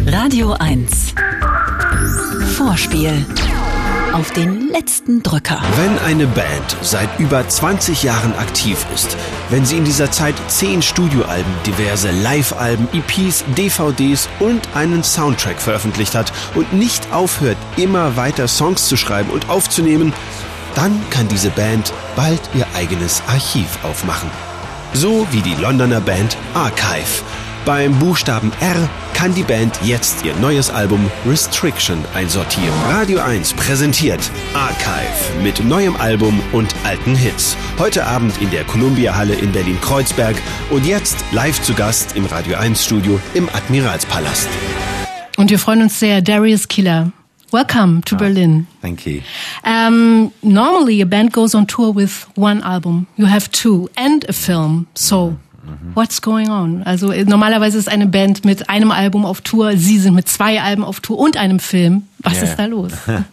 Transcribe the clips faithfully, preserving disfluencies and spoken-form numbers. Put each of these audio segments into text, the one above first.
Radio eins. Vorspiel. Auf den letzten Drücker. Wenn eine Band seit über zwanzig Jahren aktiv ist, wenn sie in dieser Zeit zehn Studioalben, diverse Live-Alben, E Ps, D V Ds und einen Soundtrack veröffentlicht hat und nicht aufhört, immer weiter Songs zu schreiben und aufzunehmen, dann kann diese Band bald ihr eigenes Archiv aufmachen. So wie die Londoner Band Archive. Beim Buchstaben R kann die Band jetzt ihr neues Album Restriction einsortieren. Radio eins präsentiert Archive mit neuem Album und alten Hits. Heute Abend in der Columbia-Halle in Berlin-Kreuzberg und jetzt live zu Gast im Radio eins Studio im Admiralspalast. Und wir freuen uns sehr, Darius Keeler. Welcome to oh, Berlin. Thank you. Um, normally a band goes on tour with one album. You have two and a film. So mm-hmm. What's going on? Also normalerweise ist eine Band mit einem Album auf Tour. Sie sind mit zwei Alben auf Tour und einem Film. Was yeah. ist da los?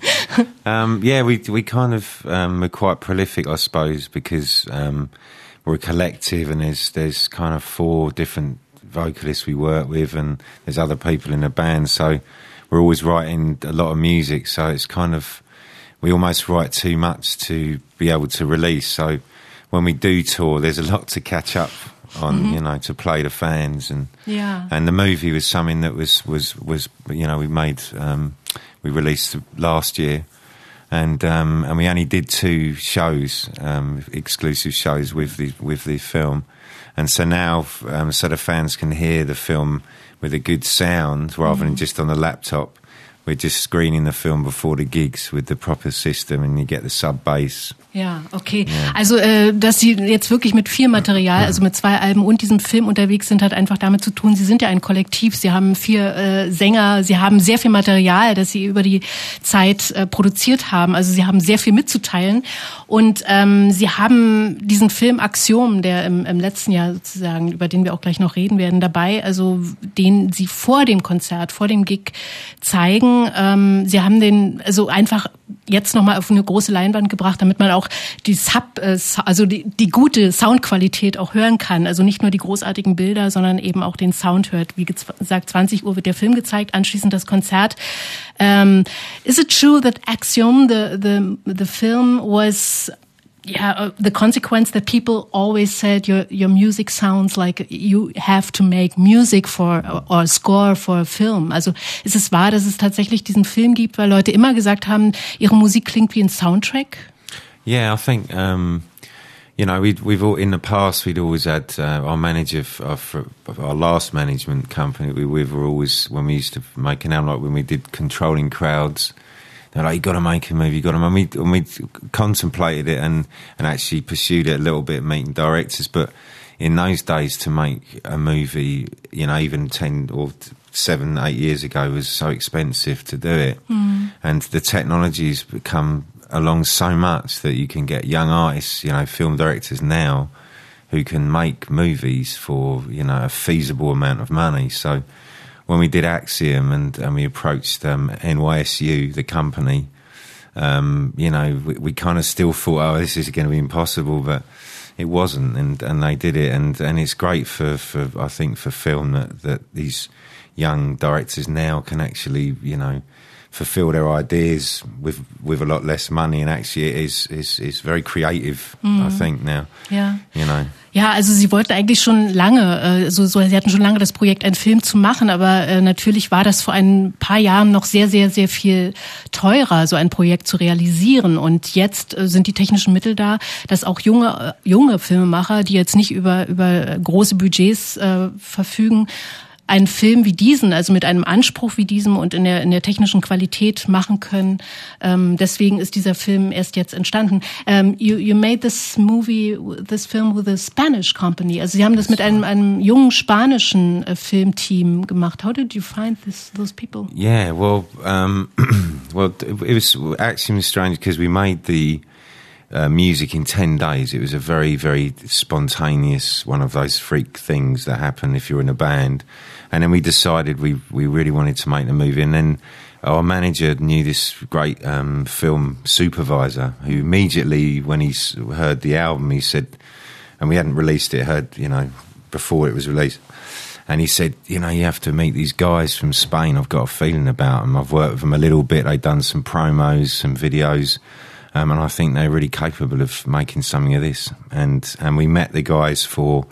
um, yeah, we we kind of um, we're quite prolific, I suppose, because um, we're a collective, and there's there's kind of four different vocalists we work with, and there's other people in the band. So we're always writing a lot of music. So it's kind of we almost write too much to be able to release. So when we do tour, there's a lot to catch up on, mm-hmm. you know, to play the fans, and yeah. and the movie was something that was was was you know we made um, we released last year, and um, and we only did two shows, um, exclusive shows with the with the film, and so now um, so the fans can hear the film with a good sound rather mm-hmm. than just on the laptop. We're just screening the film before the gigs with the proper system, and you get the sub-bass. Ja, okay. Ja. Also, äh, dass Sie jetzt wirklich mit viel Material, also mit zwei Alben und diesem Film unterwegs sind, hat einfach damit zu tun, Sie sind ja ein Kollektiv, Sie haben vier äh, Sänger, Sie haben sehr viel Material, das Sie über die Zeit äh, produziert haben. Also Sie haben sehr viel mitzuteilen. Und ähm, Sie haben diesen Film Axiom, der im, im letzten Jahr sozusagen, über den wir auch gleich noch reden werden, dabei, also den Sie vor dem Konzert, vor dem Gig zeigen. Ähm, Sie haben den also einfach jetzt nochmal auf eine große Leinwand gebracht, damit man auch die Sub, also die, die gute Soundqualität auch hören kann. Also nicht nur die großartigen Bilder, sondern eben auch den Sound hört. Wie gesagt, zwanzig Uhr wird der Film gezeigt, anschließend das Konzert. Um, is it true that Axiom, the the the film, was yeah the consequence that people always said your your music sounds like you have to make music for or score for a film? Also ist es wahr, dass es tatsächlich diesen Film gibt, weil Leute immer gesagt haben, ihre Musik klingt wie ein Soundtrack? Yeah, I think um, you know we'd, we've all in the past we'd always had uh, our manager of, of our last management company. We, we were always when we used to make an album, like when we did Controlling Crowds. They're like, you got to make a movie, you got to. And we and we contemplated it and and actually pursued it a little bit, meeting directors. But in those days, to make a movie, you know, even ten or seven, eight years ago, was so expensive to do it. Mm. And the technology's become along so much that you can get young artists, you know, film directors now, who can make movies for, you know, a feasible amount of money. So when we did Axiom and, and we approached um, N Y S U, the company, um, you know, we, we kind of still thought, oh, this is going to be impossible, but it wasn't, and, and they did it, and, and it's great for, for I think for film that, that these young directors now can actually, you know, fulfill their ideas with with a lot less money, and actually it is is is very creative, mm. I think now. Ja. You know. Ja, also sie wollten eigentlich schon lange, äh, so, so sie hatten schon lange das Projekt, einen Film zu machen, aber äh, natürlich war das vor ein paar Jahren noch sehr, sehr, sehr viel teurer, so ein Projekt zu realisieren. Und jetzt äh, sind die technischen Mittel da, dass auch junge äh, junge Filmemacher, die jetzt nicht über über große Budgets äh, verfügen, einen Film wie diesen, also mit einem Anspruch wie diesem und in der in der technischen Qualität machen können. Ähm, deswegen ist dieser Film erst jetzt entstanden. Um, you you made this movie, this film with a Spanish company. Also Sie haben das mit einem einem jungen spanischen äh, Filmteam gemacht. How did you find this those people? Yeah, well, um, well, it was actually strange because we made the Uh, music in ten days. It was a very, very spontaneous, one of those freak things that happen if you're in a band. And then we decided we we really wanted to make the movie. And then our manager knew this great um, film supervisor who immediately, when he heard the album, he said, and we hadn't released it, heard, you know, before it was released. And he said, you know, you have to meet these guys from Spain. I've got a feeling about them. I've worked with them a little bit. They've done some promos, some videos. Um, and I think they're really capable of making something of this. And and we met the guys for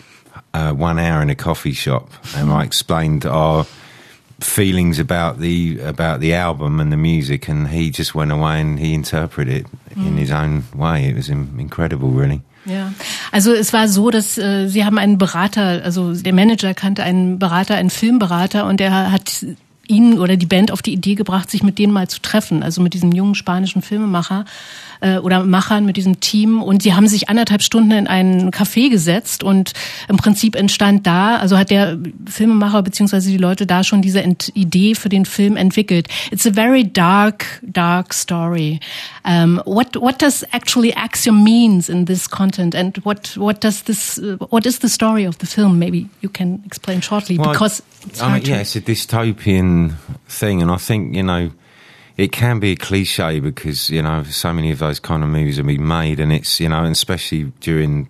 uh, one hour in a coffee shop, and I explained our feelings about the about the album and the music, and he just went away and he interpreted it mm. in his own way. It was in, incredible, really. Ja, also es war so, dass äh, sie haben einen Berater, also der Manager kannte einen Berater, einen Filmberater, und der hat ihn oder die Band auf die Idee gebracht, sich mit denen mal zu treffen, also mit diesem jungen spanischen Filmemacher äh, oder Machern, mit diesem Team. Und sie haben sich anderthalb Stunden in einen Café gesetzt, und im Prinzip entstand da, also hat der Filmemacher beziehungsweise die Leute da schon diese Ent- Idee für den Film entwickelt. It's a very dark, dark story. Um, what what does actually Axiom means in this content, and what what does this uh, what is the story of the film? Maybe you can explain shortly, well, because it's hard I mean, to... yeah, it's a dystopian thing, and I think, you know, it can be a cliche because, you know, so many of those kind of movies have been made, and it's, you know, and especially during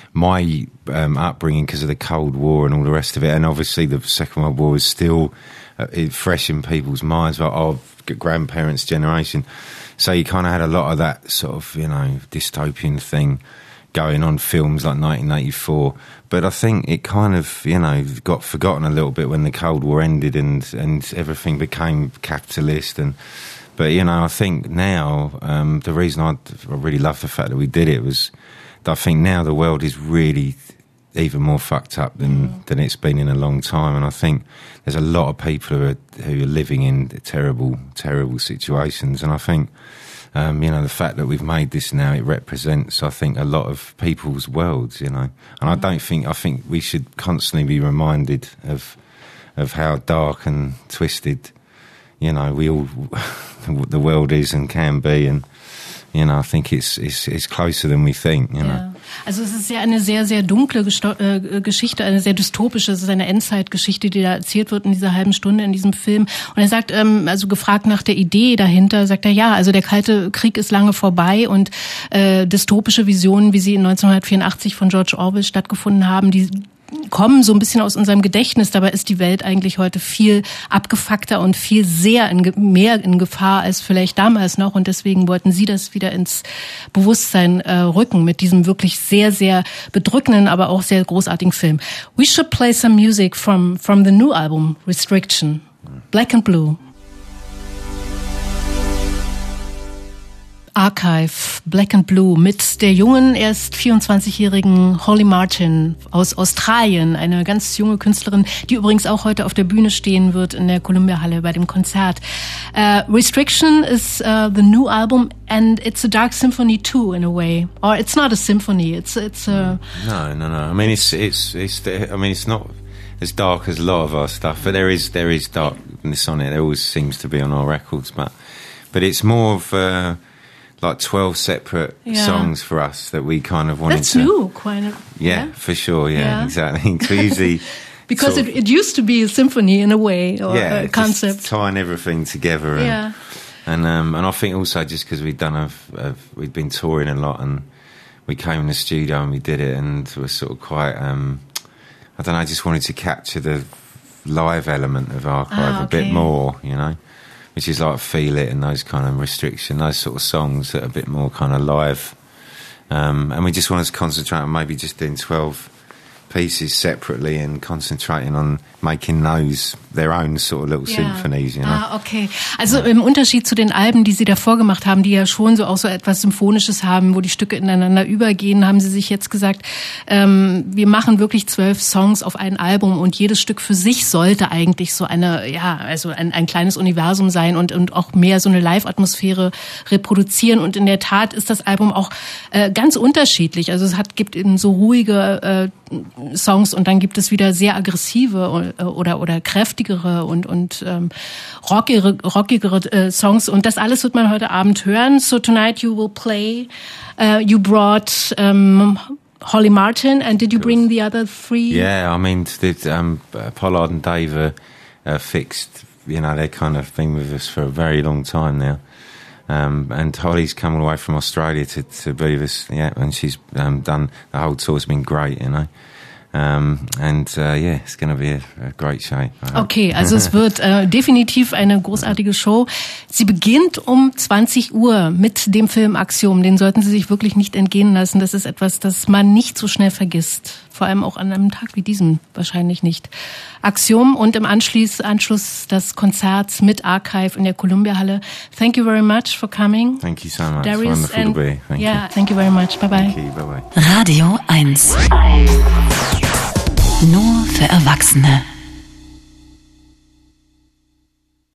my um, upbringing because of the Cold War and all the rest of it, and obviously the Second World War is still uh, fresh in people's minds, like our grandparents' generation. So you kind of had a lot of that sort of, you know, dystopian thing going on, films like nineteen eighty-four. But I think it kind of, you know, got forgotten a little bit when the Cold War ended and, and everything became capitalist. And But, you know, I think now, um, the reason I, I really love the fact that we did it was that I think now the world is really even more fucked up than, mm. than it's been in a long time. And I think there's a lot of people who are, who are living in terrible, terrible situations. And I think, um, you know, the fact that we've made this now, it represents, I think, a lot of people's worlds, you know. And mm. I don't think, I think we should constantly be reminded of, of how dark and twisted, you know, we all, the world is and can be. And, you know, I think it's, it's, it's closer than we think, you know. Ja. Also es ist ja eine sehr, sehr dunkle Gesto- äh, Geschichte, eine sehr dystopische, es ist eine Endzeitgeschichte, die da erzählt wird in dieser halben Stunde in diesem Film. Und er sagt, ähm, also gefragt nach der Idee dahinter, sagt er, ja, also der Kalte Krieg ist lange vorbei, und äh, dystopische Visionen, wie sie in neunzehnhundertvierundachtzig von George Orwell stattgefunden haben, die kommen so ein bisschen aus unserem Gedächtnis. Dabei ist die Welt eigentlich heute viel abgefuckter und viel sehr in, mehr in Gefahr als vielleicht damals noch. Und deswegen wollten sie das wieder ins Bewusstsein äh, rücken mit diesem wirklich sehr, sehr bedrückenden, aber auch sehr großartigen Film. We should play some music from, from the new album, Restriction. Black and Blue. Archive, Black and Blue, mit der jungen, erst vierundzwanzigjährigen Holly Martin aus Australien, eine ganz junge Künstlerin, die übrigens auch heute auf der Bühne stehen wird in der Columbia-Halle bei dem Konzert. Uh, Restriction is uh, the new album, and it's a dark symphony too, in a way. Or it's not a symphony, it's it's a... No, no, no. I mean, it's, it's, it's, I mean, it's not as dark as a lot of our stuff, but there is, there is darkness on it. There always seems to be on our records, but, but it's more of, uh, like twelve separate yeah. songs for us that we kind of wanted That's to... That's new, quite a... Yeah, yeah, for sure, yeah, yeah. exactly. So usually... because sort it, it used to be a symphony in a way, or yeah, a concept. Just tying everything together. And, yeah. And, um, and I think also just because we'd done a, a... We'd been touring a lot, and we came in the studio and we did it, and we're sort of quite... Um, I don't know, I just wanted to capture the live element of Archive ah, okay. a bit more, you know? Which is like Feel It and those kind of Restriction, those sort of songs that are a bit more kind of live. Um, and we just wanted to concentrate on maybe just doing twelve pieces separately and concentrating on making those their own sort of little yeah. symphonies, you know. Ah, okay. Also im Unterschied zu den Alben, die Sie davor gemacht haben, die ja schon so auch so etwas Symphonisches haben, wo die Stücke ineinander übergehen, haben Sie sich jetzt gesagt, ähm, wir machen wirklich zwölf Songs auf ein Album, und jedes Stück für sich sollte eigentlich so eine, ja, also ein, ein kleines Universum sein und, und auch mehr so eine Live-Atmosphäre reproduzieren. Und in der Tat ist das Album auch äh, ganz unterschiedlich. Also es hat, gibt eben so ruhige äh, Songs, und dann gibt es wieder sehr aggressive oder oder kräftigere und und ähm, rockigere, rockigere äh, Songs, und das alles wird man heute Abend hören. So tonight you will play. Uh, you brought um, Holly Martin, and did you bring the other three? Yeah, I mean, the, um, Pollard and Dave are uh, fixed. You know, they've kind of been with us for a very long time now. Um, and Holly's come all the way from Australia to, to be with us, yeah, and she's um, done, the whole tour's been great, you know. Um, and uh, yeah, it's going to be a, a great show. Okay, also es wird äh, definitiv eine großartige Show. Sie beginnt um zwanzig Uhr mit dem Film Axiom. Den sollten Sie sich wirklich nicht entgehen lassen. Das ist etwas, das man nicht so schnell vergisst. Vor allem auch an einem Tag wie diesem wahrscheinlich nicht. Axiom und im Anschluss, Anschluss das Konzert mit Archive in der Columbia Halle. Thank you very much for coming. Thank you so much. Darius, Wonderful and, to be. Thank yeah, you. Thank you very much. Bye bye. Thank you. Bye bye. Radio eins. Nur für Erwachsene.